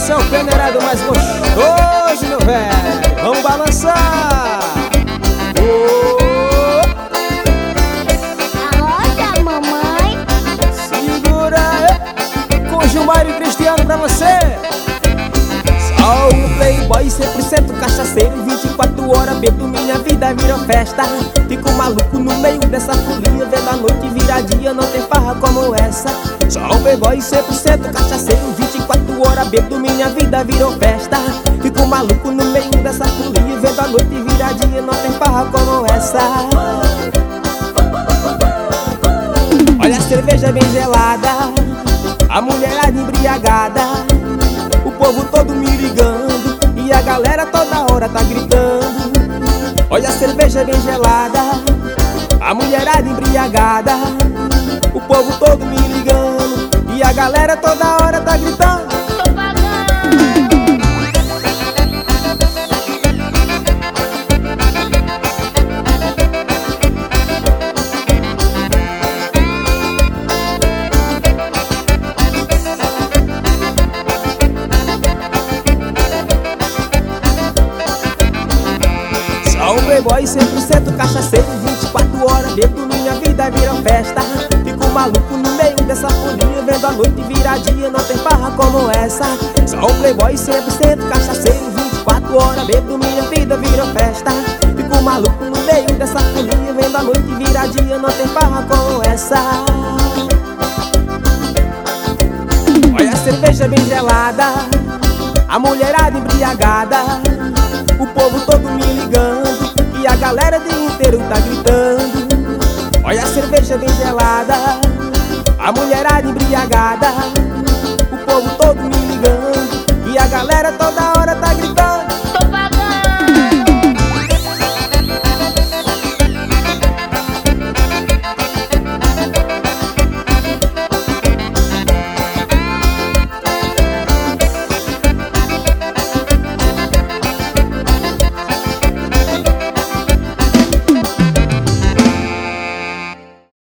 Esse é o peneirado mais gostoso, meu velho. Vamos balançar. Roda, mamãe. Segura aí. Com Gilmar e Cristiano pra você. Só um playboy 100% cachaceiro, 24 horas bebo, minha vida virou festa. Fico maluco no meio dessa folia, vendo a noite virar dia, não tem farra como essa. Só um playboy 100% cachaceiro, 24 horas bebo, minha vida virou festa. Fico maluco no meio dessa folia, vendo a noite virar dia, não tem farra como essa. Olha a cerveja bem gelada, a mulherada embriagada, o povo todo me ligando e a galera toda hora tá gritando. Olha a cerveja bem gelada, a mulherada embriagada, o povo todo me ligando e a galera toda hora tá gritando. Só um playboy 100% cachaceiro, 24 horas bebo, minha vida virou festa. Fico maluco no meio dessa folia, vendo a noite virar dia, não tem farra como essa. Só um playboy 100% cachaceiro, 24 horas bebo, minha vida virou festa. Fico maluco no meio dessa folia, vendo a noite virar dia, não tem farra como essa. Olha a cerveja bem gelada, a mulherada embriagada, o povo todo me ligando e a galera do inteiro tá gritando. Olha a cerveja bem gelada, a mulherada embriagada, o povo todo me ligando e a galera toda